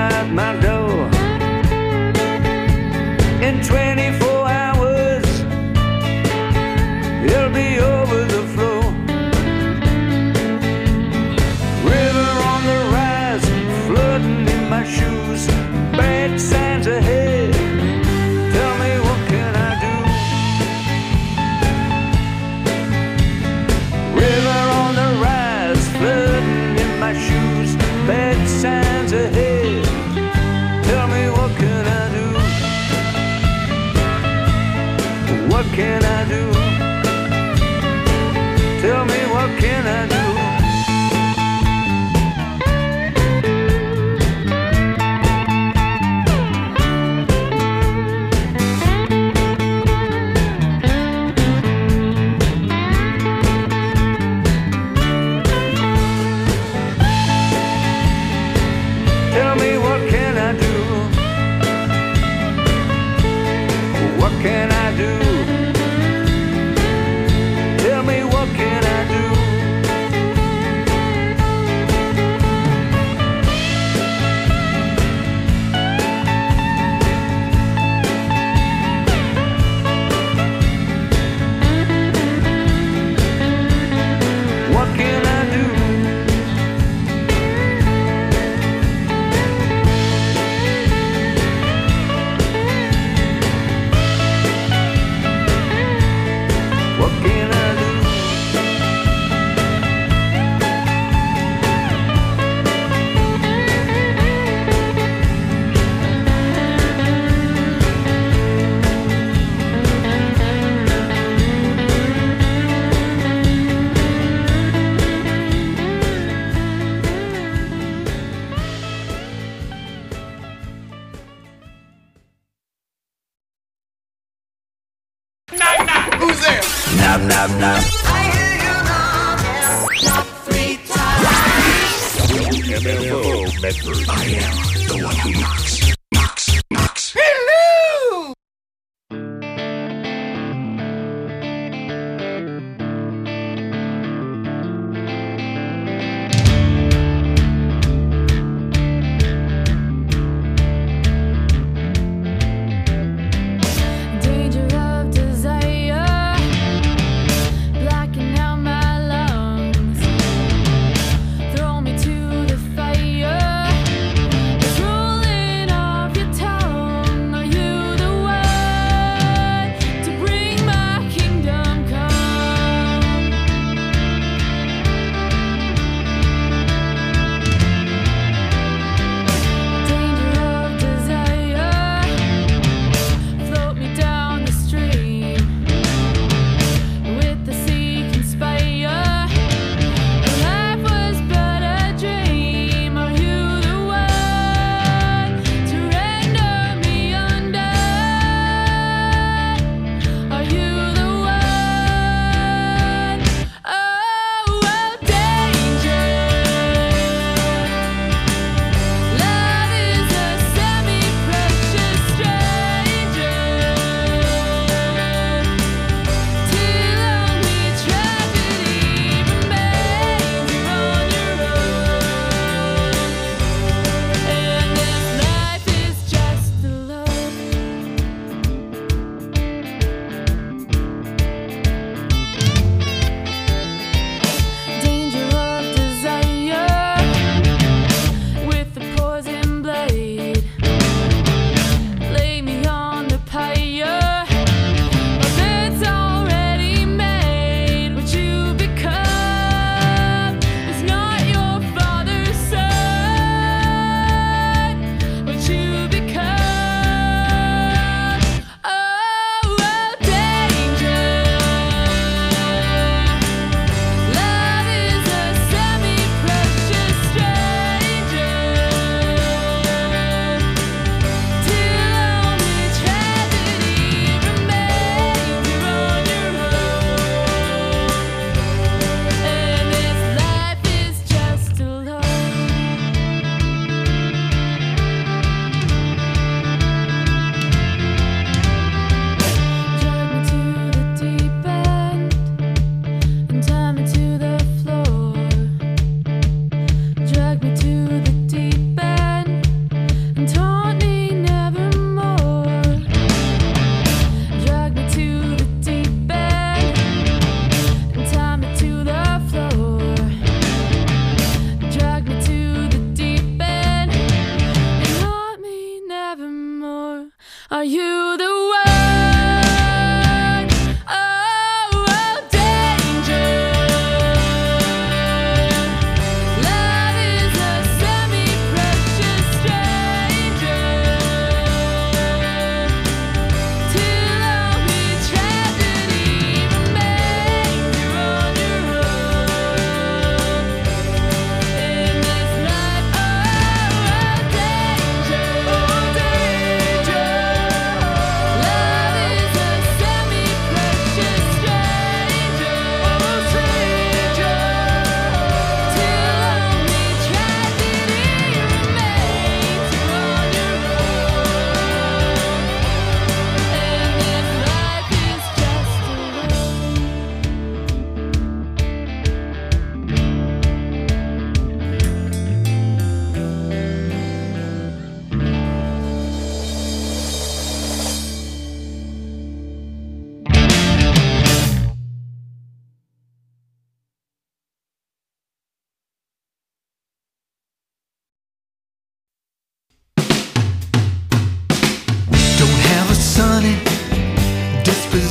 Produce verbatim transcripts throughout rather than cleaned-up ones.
out my door. In twenty-four hours, it'll be over the floor. River on the rise, flooding in my shoes. Bad signs ahead, tell me what can I do? River on the rise, flooding in my shoes. Bad signs ahead, tell me what can I do? What can I do? Tell me what can I do? Tell me what can I do? What can I do? Tell me what can I do? What can I do? What can I do? Who's there? Knock, knock, knock. I hear you knock, knock three times. M F O Medford. I am the one who knocks, knocks, knocks. Hello! Danger of desire, blacking out my lungs. Throw me to the fire. It's rolling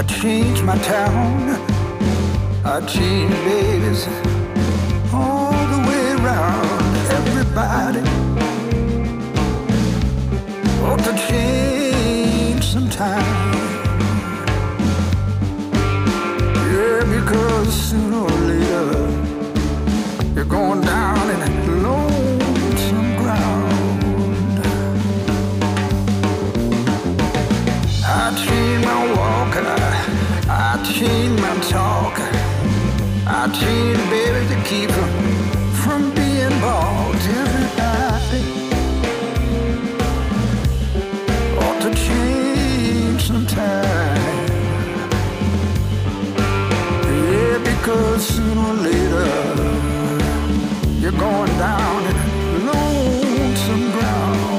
I changed my town. I changed babies all the way around. Everybody ought to change sometime. Yeah, because sooner or later you're going down in lonesome ground. I changed my walk, I, I changed my talk, I changed baby to keep her from being bought. Everybody ought to change sometime. Yeah, because sooner or later you're going down in lonesome ground.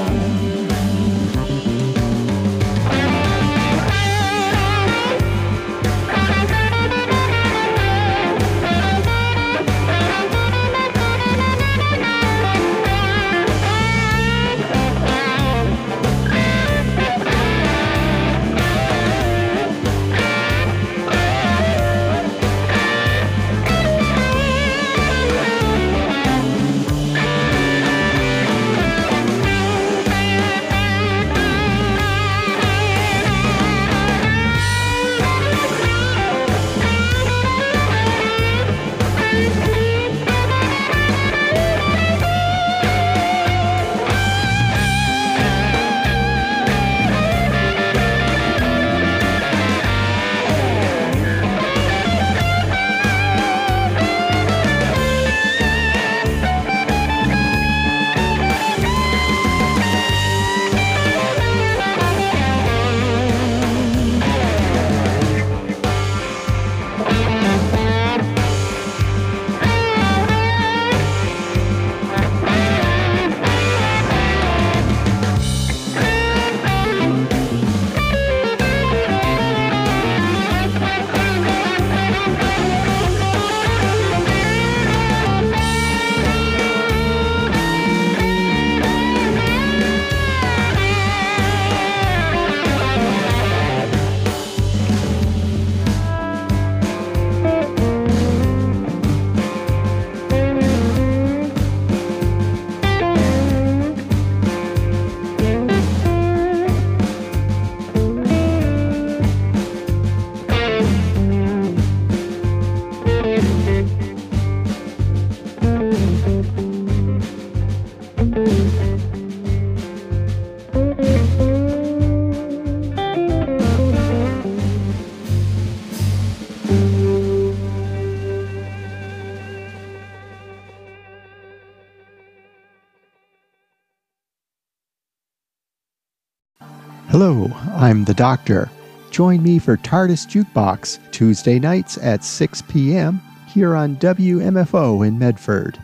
Hello, I'm the Doctor. Join me for TARDIS Jukebox Tuesday nights at six p.m. here on W M F O in Medford.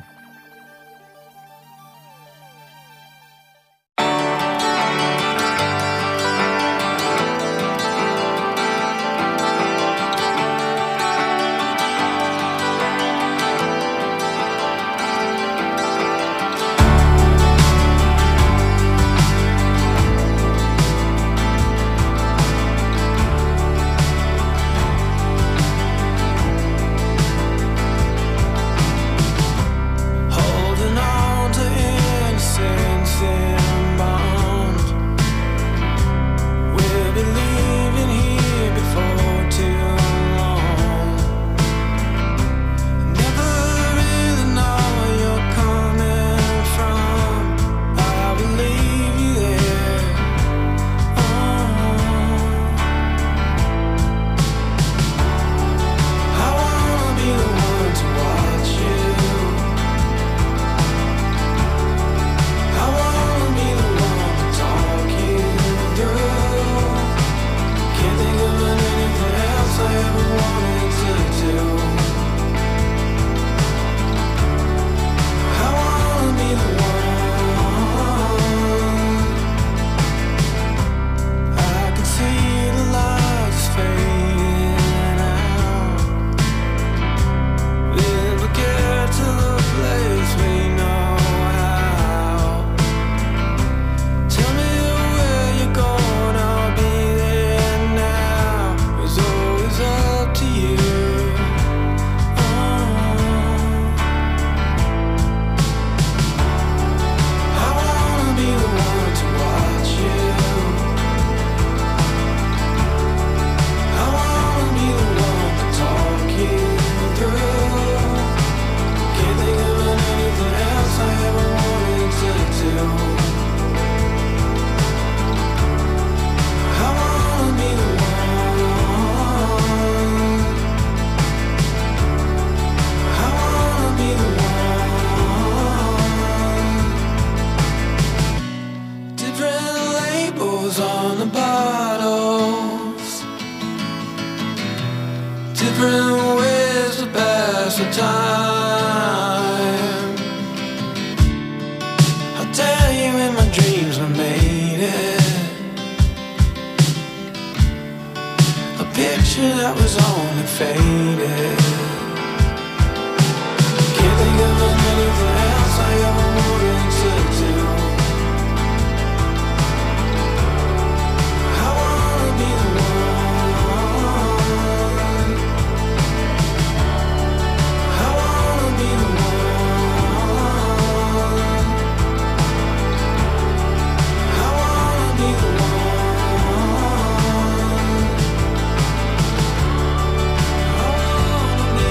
different ways to pass the time. I'll tell you in my dreams I made it. A picture that was only faded. Can't think of anything else I ever wanted to do. I wanna be the one. I wanna be the one. I wanna be the one. I wanna be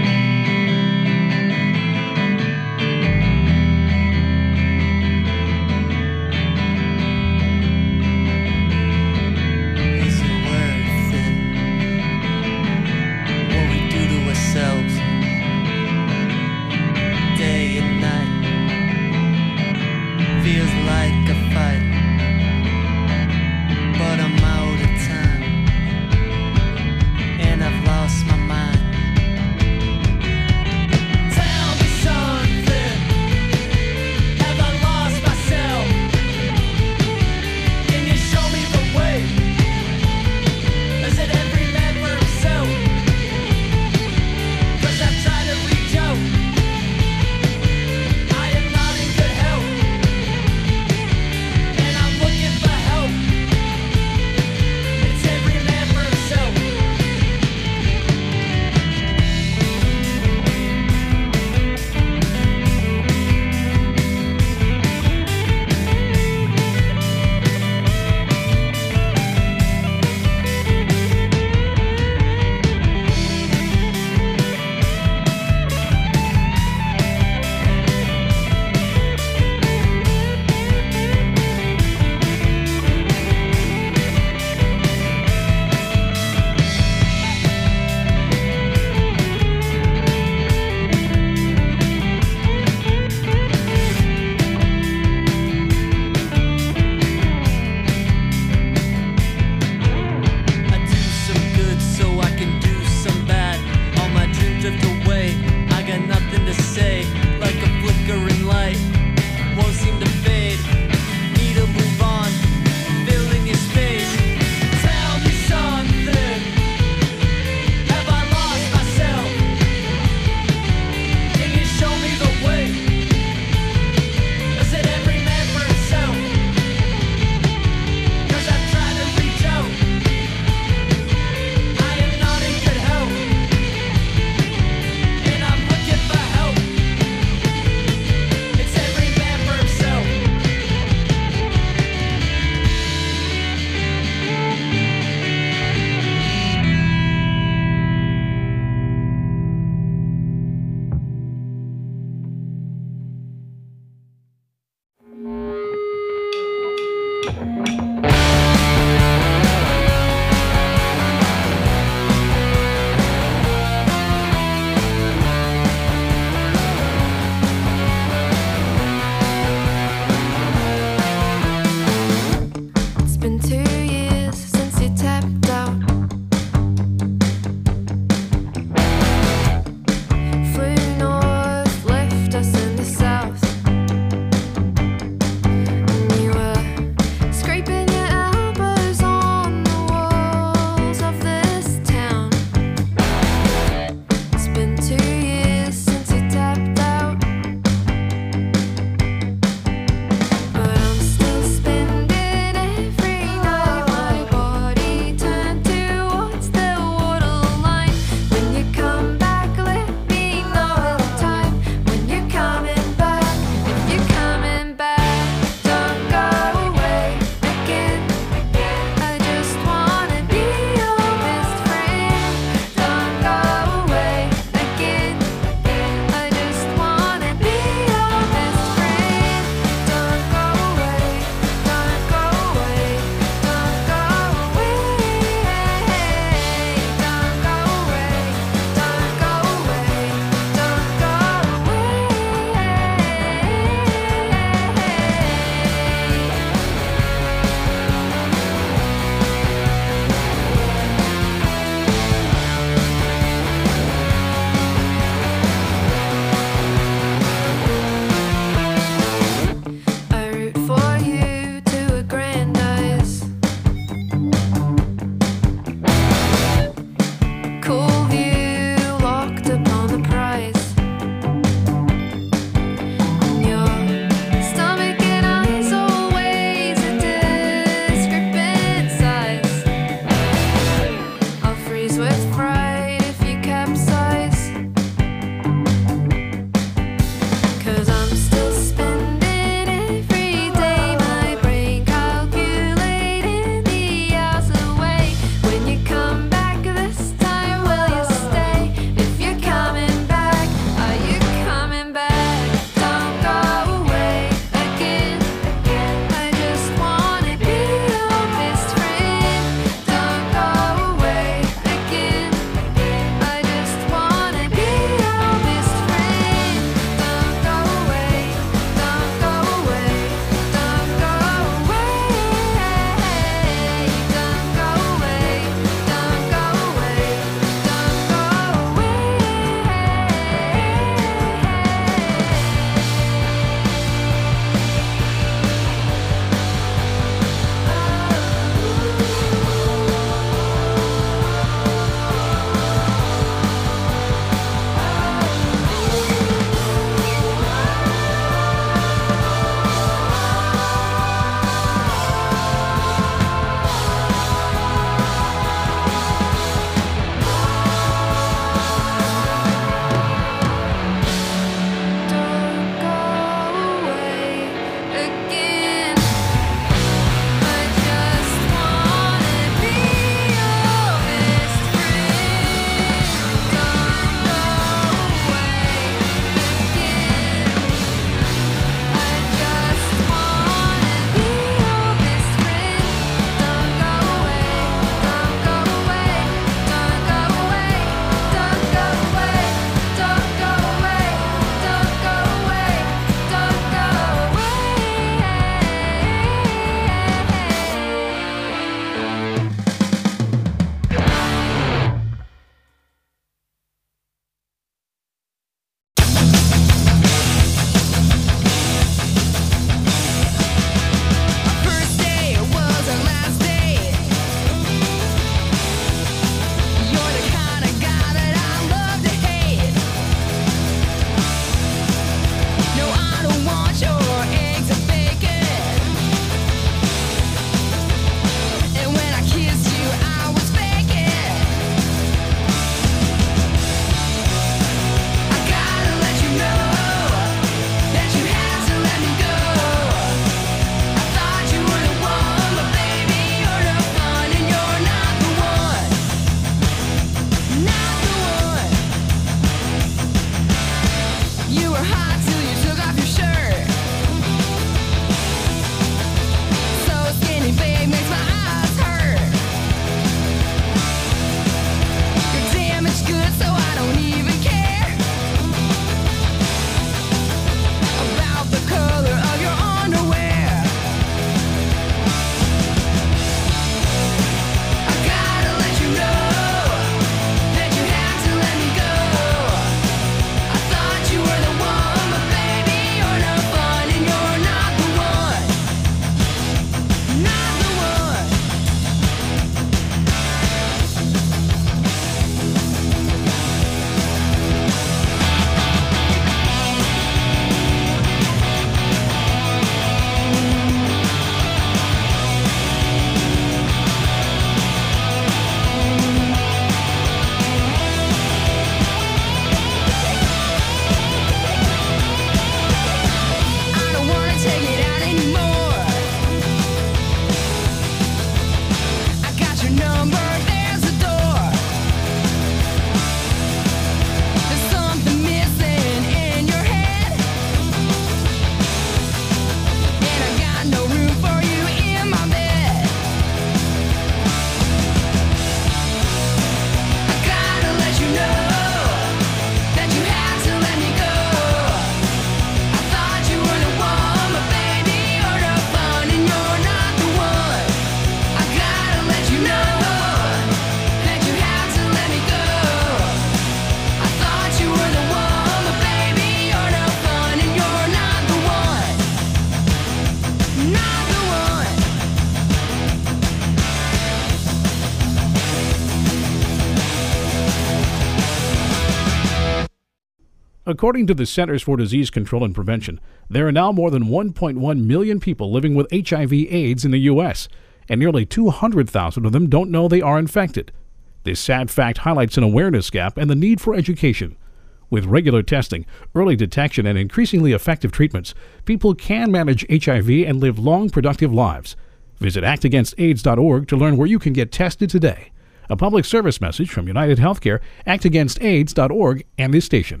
According to the Centers for Disease Control and Prevention, there are now more than one point one million people living with H I V AIDS in the U S, and nearly two hundred thousand of them don't know they are infected. This sad fact highlights an awareness gap and the need for education. With regular testing, early detection, and increasingly effective treatments, people can manage H I V and live long, productive lives. Visit act against AIDS dot org to learn where you can get tested today. A public service message from United Healthcare, act against AIDS dot org, and this station.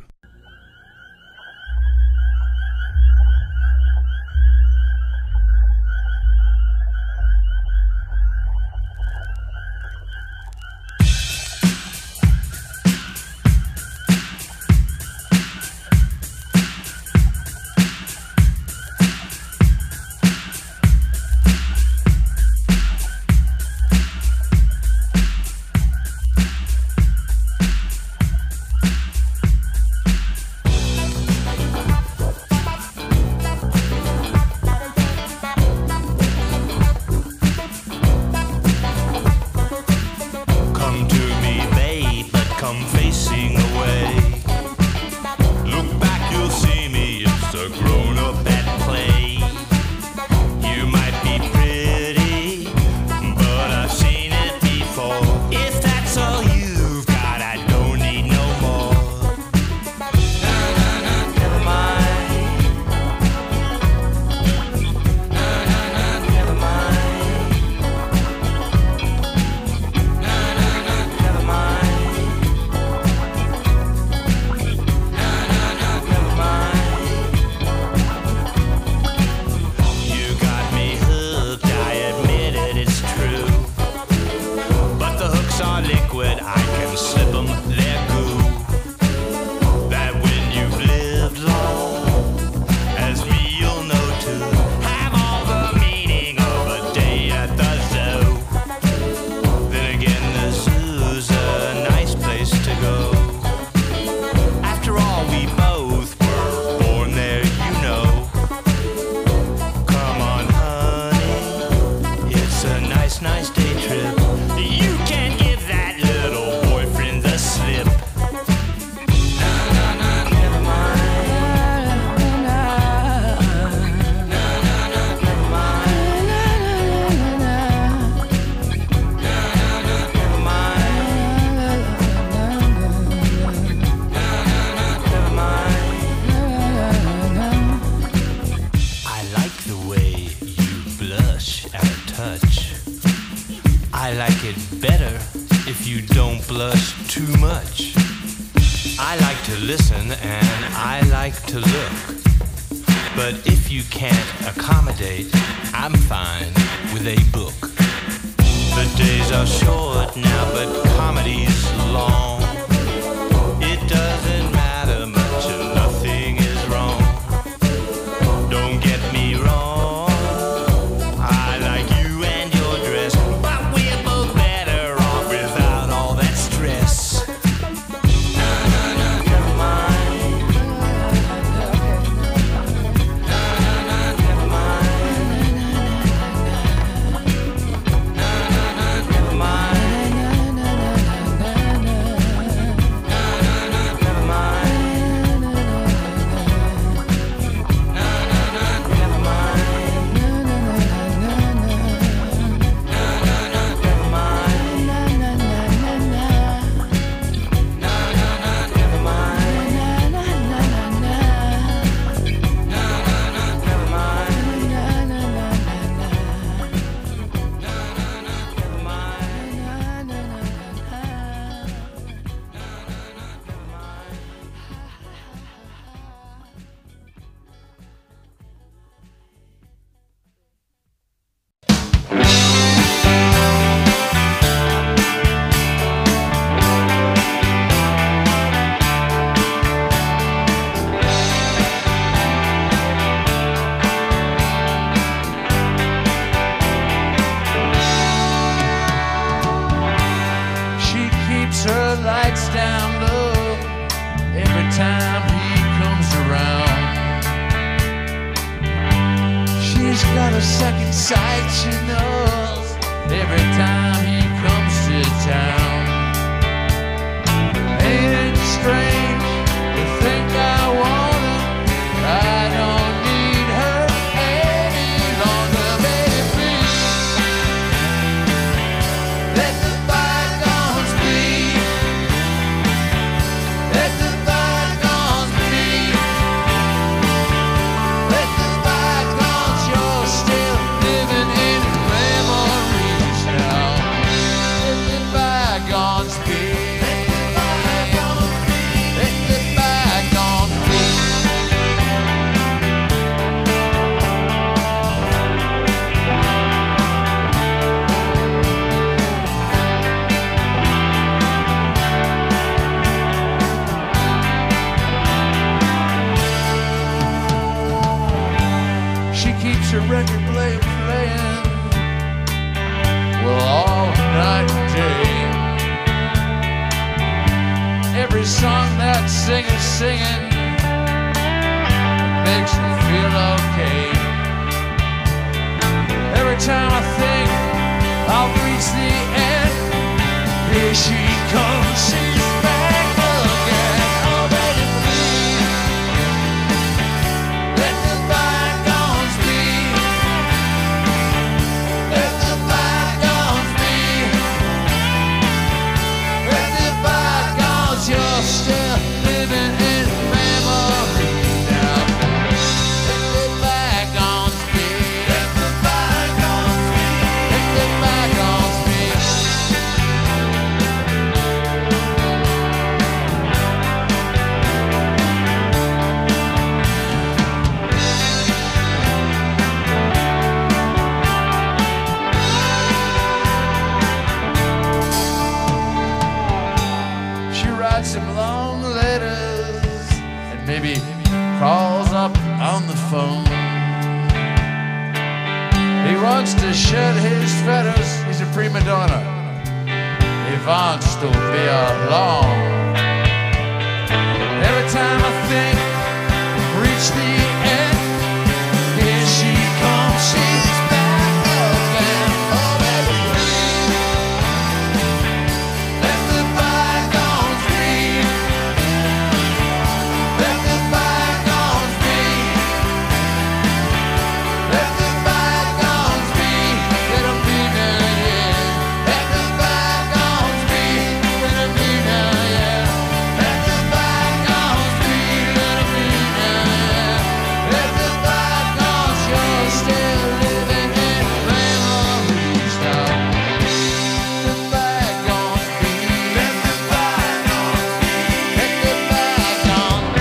Ain't it strange to think I keeps a record player playing, well, all night and day. Every song that singer's singing makes me feel okay. Every time I think I'll reach the end, here she comes, she's back again. Oh, baby, please, let the bygones be. Let the bygones be. Let the bygones, you're still living in memory now. Let the bygones be. Let the bygones be. Let the bygones be. She writes him long letters and maybe calls up on the phone. He wants to shed his feathers, he's a prima donna. He wants to be alone. Every time I think reach the end, here she comes, she's back again. Oh, baby, please, let the bygones be. Let the bygones be. Let the bygones be. Let them be now, yeah. Let the bygones be. Let them be now, yeah. Let the bygones be. Let them be now, yeah. Let the bygones, you're still living in memories now. Let the bygones be. Let the bygones be. Let the bygones.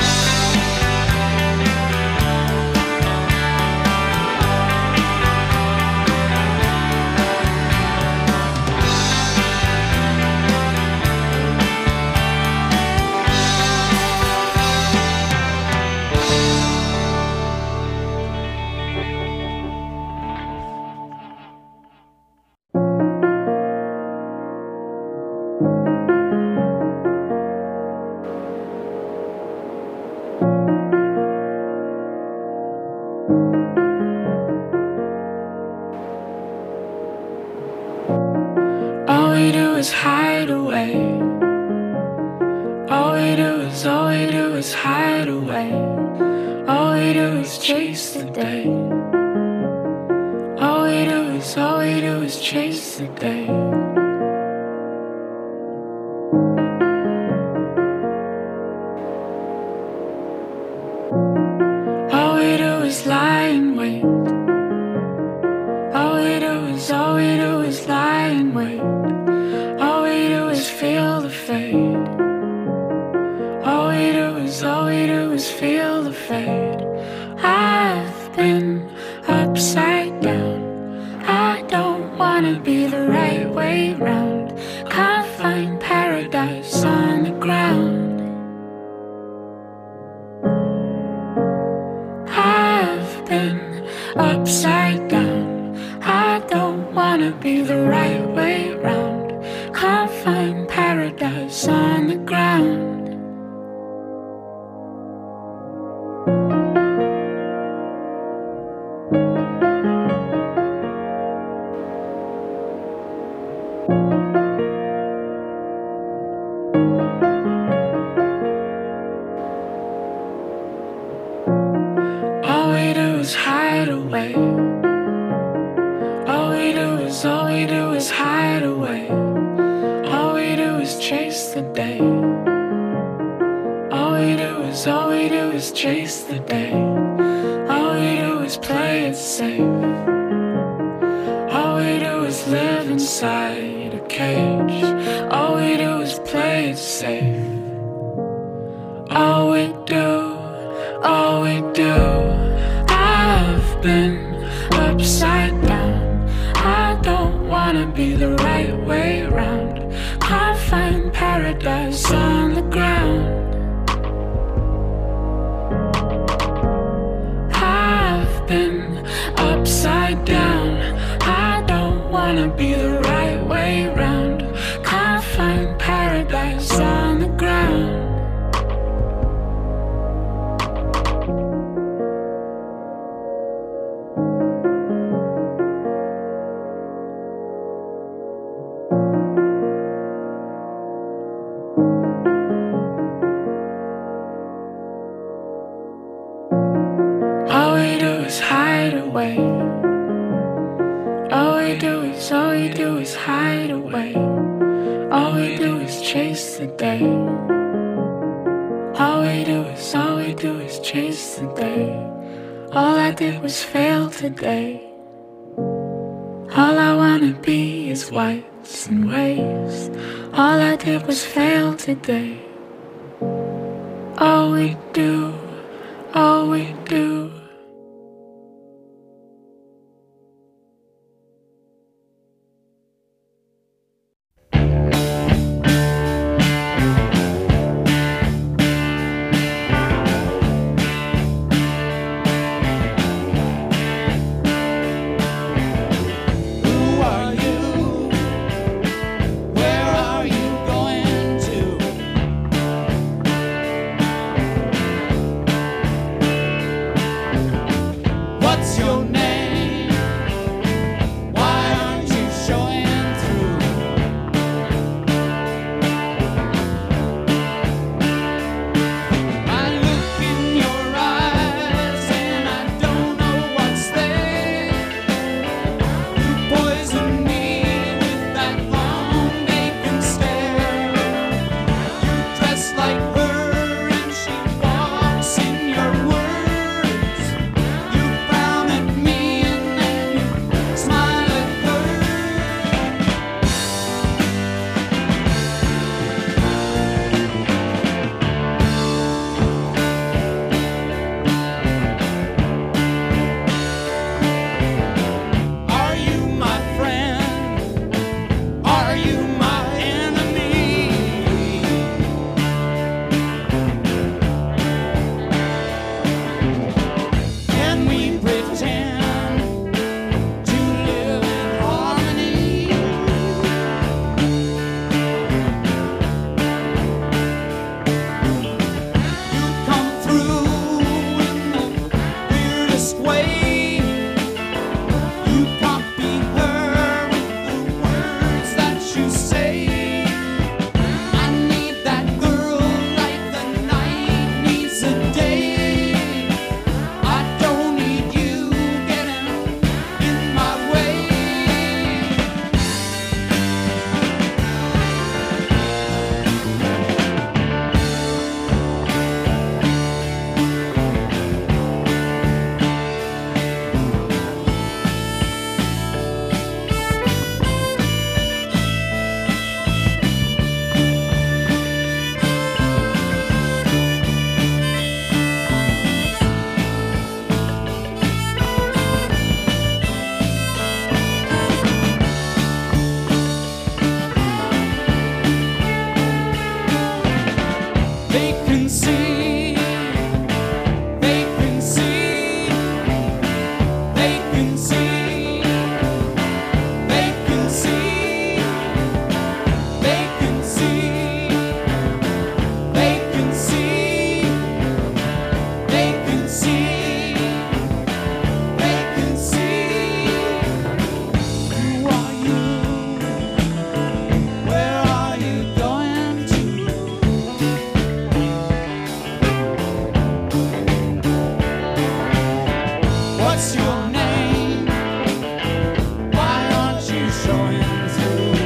All we do is hide away. All we do is, all we do is hide away. All we do is chase the day. All we do is, all we do is chase the day. All we do is lie in wait. All we do is, all we do is lie in wait. All we do is feel the fade. All we do is, all we do is feel the fade. I've been upside down. I don't wanna be the right way round. Can't find paradise on the ground. I've been upside down. I don't wanna be the right way round. Can't find paradise on the ground. All we do is hide away. All we do is, all we do is hide away. All we do is chase the day. All we do is, all we do is chase the day. All we do is play it safe. All we do is live inside a cage. All we do is play it safe. All we do, all we do. I've been upside down. I don't wanna be the right way round. Can't find paradise on the ground. I've flipping upside down. I don't wanna be the right way round. Can't find paradise on the ground. All we do is hide away. All we do is, all we do is hide away. All we do is chase the day. All we do is, all we do is chase the day. All I did was fail today. All I wanna be is whites and waves. All I did was fail today. All we do, all we do. Who are you? Where are you going to? What's your name? Why aren't you showing through? I look in your eyes and I don't know what's there. You poison me with that long vacant stare. You dress like her and she walks in your words. You frown at me and then you smile at her. Are you my friend? Are you my enemy? Can we pretend to live in harmony? You come through in the weirdest way. You copy her with the words that you say. I need that girl like the night needs a day. I don't need you getting in my way. They can see, they can see, they can see, they can see, they can see, they can see, they can see, they can see. Who are you? Where are you going to? What's your name? Why aren't you showing through?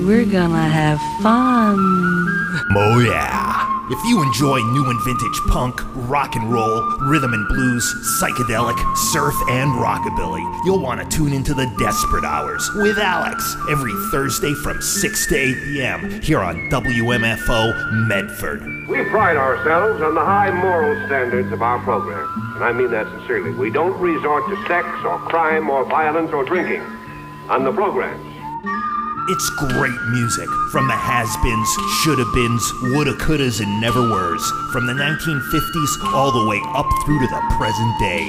we're gonna have fun. Oh yeah. If you enjoy new and vintage punk, rock and roll, rhythm and blues, psychedelic, surf, and rockabilly, you'll want to tune into the Desperate Hours with Alex every Thursday from six to eight p.m. here on W M F O Medford. We pride ourselves on the high moral standards of our program, and I mean that sincerely. We don't resort to sex or crime or violence or drinking on the programs. It's great music from the has-beens, shoulda-beens, woulda-couldas, and never-weres, from the nineteen fifties all the way up through to the present day.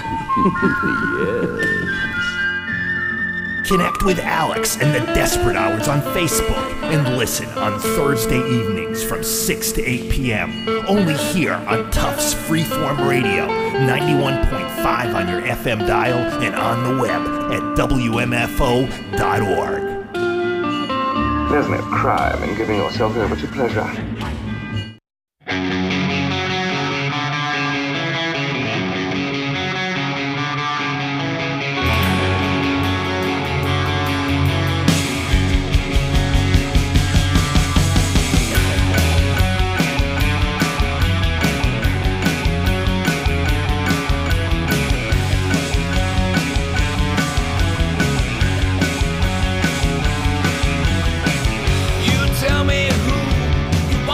Yes. Connect with Alex and the Desperate Hours on Facebook and listen on Thursday evenings from six to eight p.m. only here on Tufts Freeform Radio, ninety-one point five on your F M dial and on the web at W M F O dot org. There's no crime in giving yourself over to pleasure. You tell me who you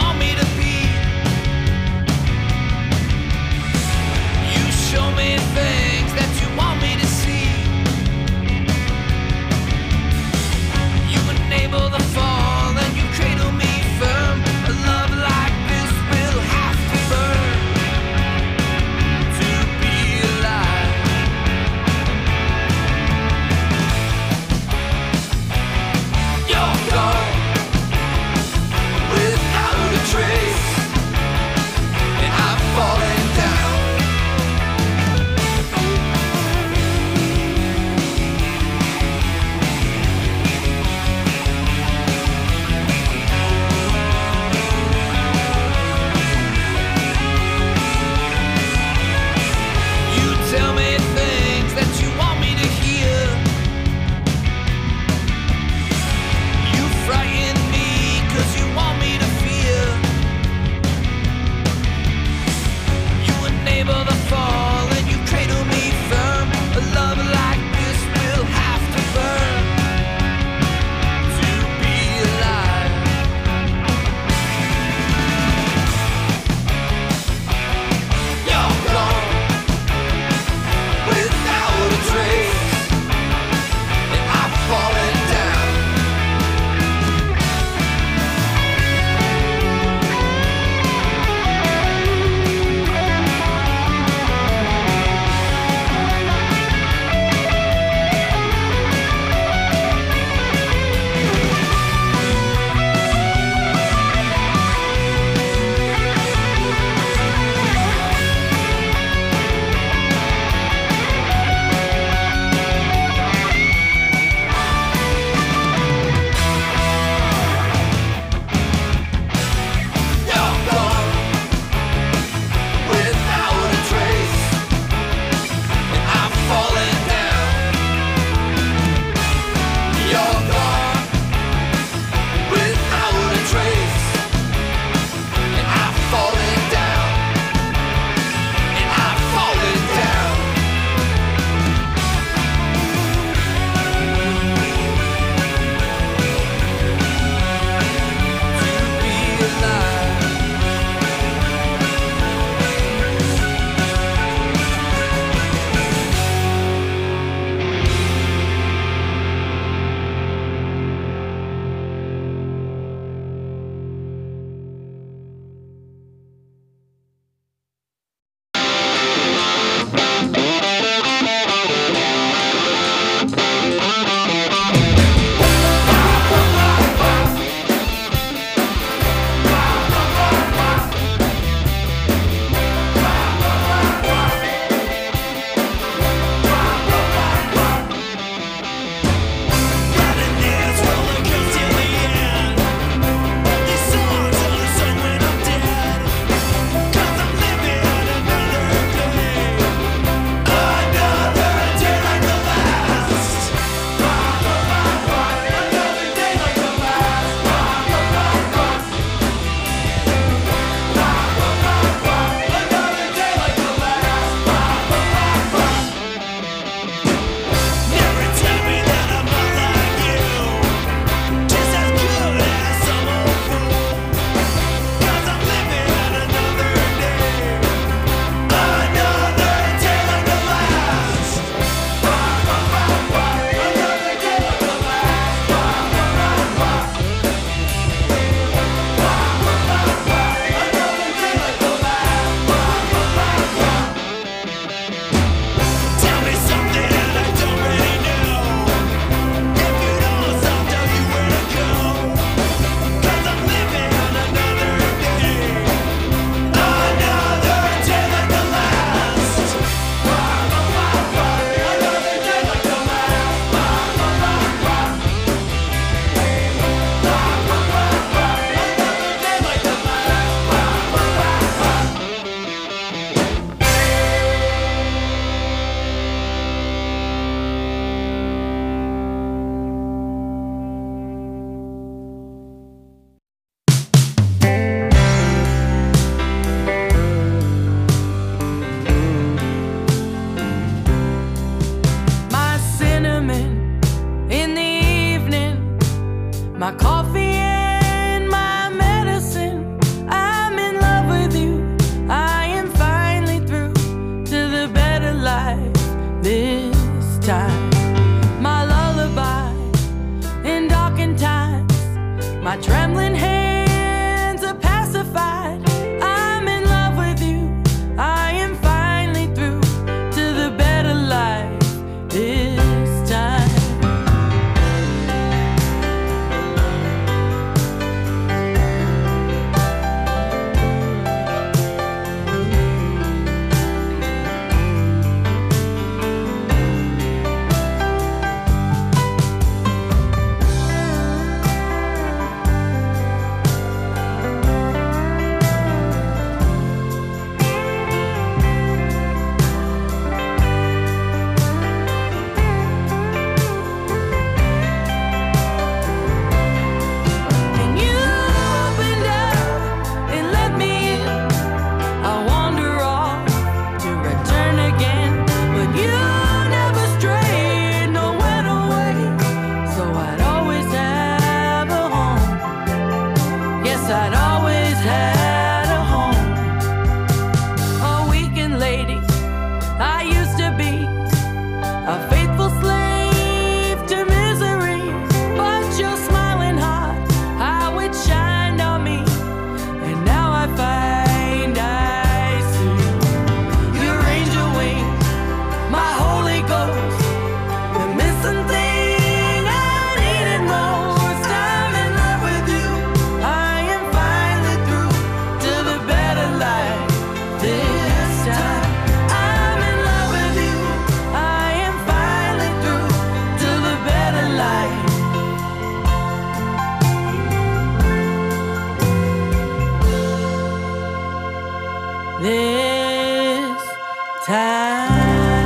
time.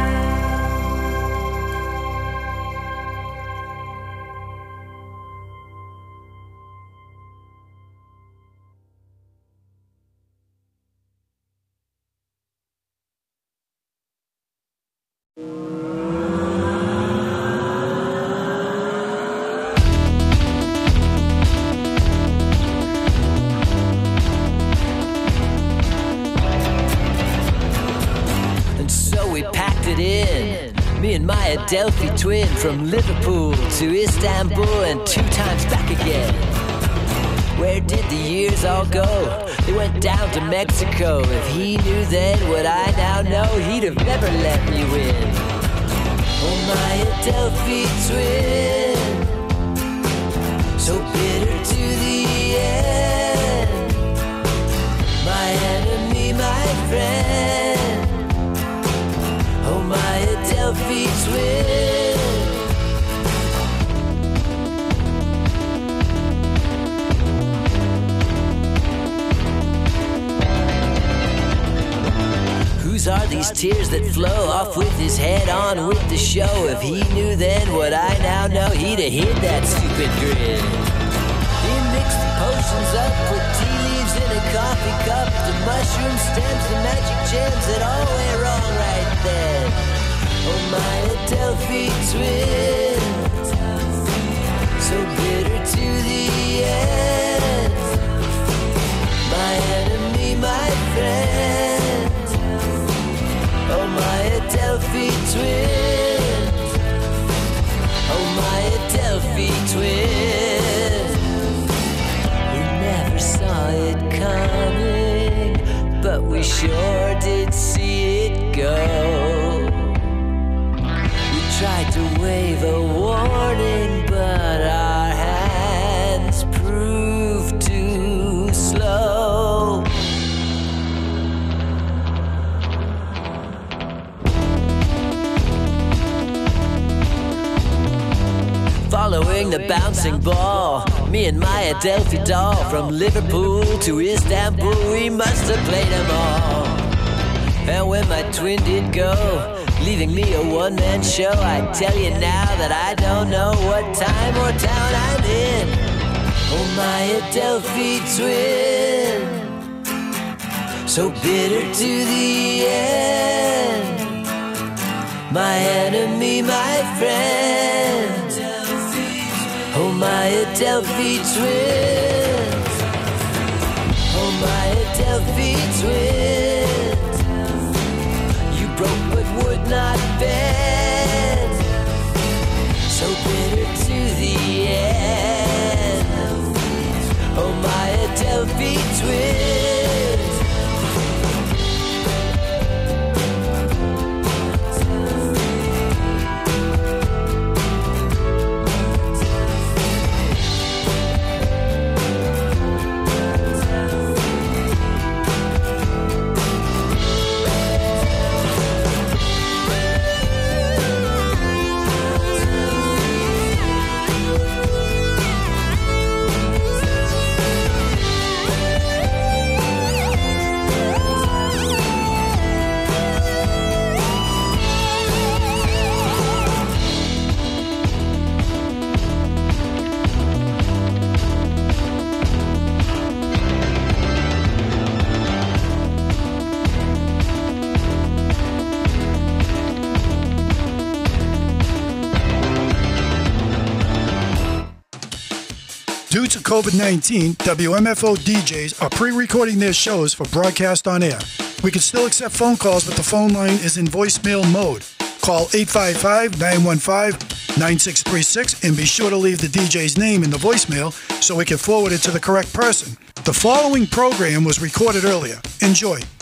Delphi twin from Liverpool to Istanbul and two times back again. Where did the years all go? They went down to Mexico. If he knew then what I now know, he'd have never let me win. Oh, my Adelphi twin, so bitter to the end. My enemy, my friend. Oh, my Adelphi twin. Whose are these tears that flow off with his head on with the show? If he knew then what I now know, he'd have hid that stupid grin. He mixed the potions up, put tea leaves in a coffee cup, the mushroom stems, the magic gems that all went wrong right then. Oh, my Adelphi twin, so bitter to the end. My enemy, my friend. Oh, my Adelphi twin. Oh, my Adelphi twin. We never saw it coming, but we sure did see it go. Tried to wave a warning, but our hands proved too slow. Following the bouncing ball, me and my Adelphi doll, from Liverpool to Istanbul, we must have played them all. And when my twin did go, leaving me a one-man show, I tell you now that I don't know what time or town I'm in. Oh, my Adelphi twin, so bitter to the end. My enemy, my friend. Oh, my Adelphi twin. Oh, my Adelphi twin. You broke but would not bend, so bitter to the end. Oh, my Adelphi twin. Due to COVID nineteen, W M F O D Js are pre-recording their shows for broadcast on air. We can still accept phone calls, but the phone line is in voicemail mode. Call eight five five, nine one five, nine six three six and be sure to leave the D J's name in the voicemail so we can forward it to the correct person. The following program was recorded earlier. Enjoy.